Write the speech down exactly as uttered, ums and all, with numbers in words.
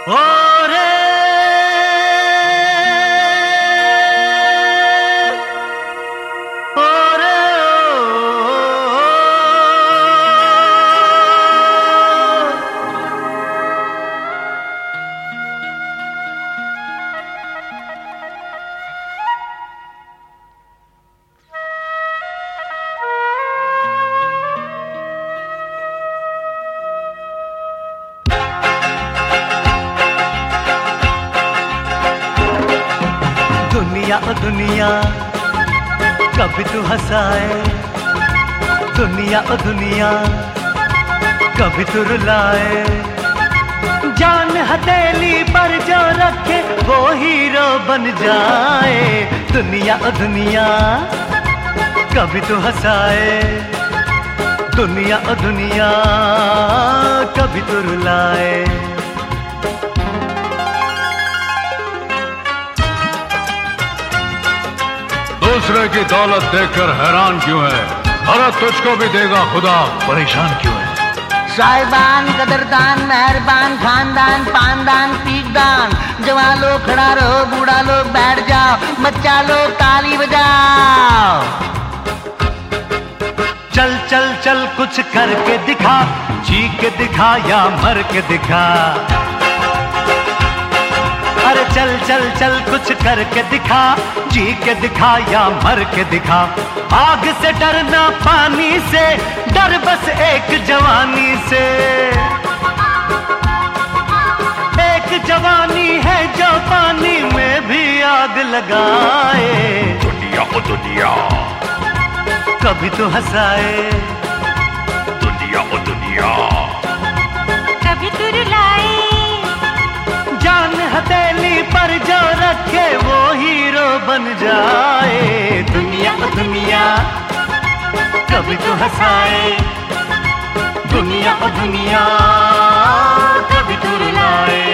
ओ रे ओ रे दुनिया ओ दुनिया कभी तू हंसाए, दुनिया ओ दुनिया कभी तू रुलाए। जान हथेली पर जो रखे वो हीरो बन जाए। दुनिया ओ दुनिया कभी तू हंसाए, दुनिया ओ दुनिया कभी तू रुलाए। दूसरे की दौलत देखकर हैरान क्यों है? अरे तुझको भी देगा खुदा, परेशान क्यों है? साहिबान, कदरदान, मेहरबान, खानदान, पानदान, पीकदान, जवान लोग खड़ा रहो, बूढ़ा लोग बैठ जाओ, बच्चा लोग ताली बजाओ। चल चल चल कुछ करके दिखा, चीख के दिखा या मर के दिखा। अरे चल चल चल कुछ करके दिखा, जी के दिखा या मर के दिखा। आग से डरना, पानी से डर बस एक जवानी से। एक जवानी है जो पानी में भी आग लगाए। दुनिया ओ दुनिया कभी तो हंसाए, दुनिया ओ दुनिया कभी तो रुलाए। जान हथेली पर जो रखे वो हीरो बन जाए। दुनिया ओ दुनिया कभी तो हंसाए, दुनिया ओ दुनिया कभी तो रुलाए।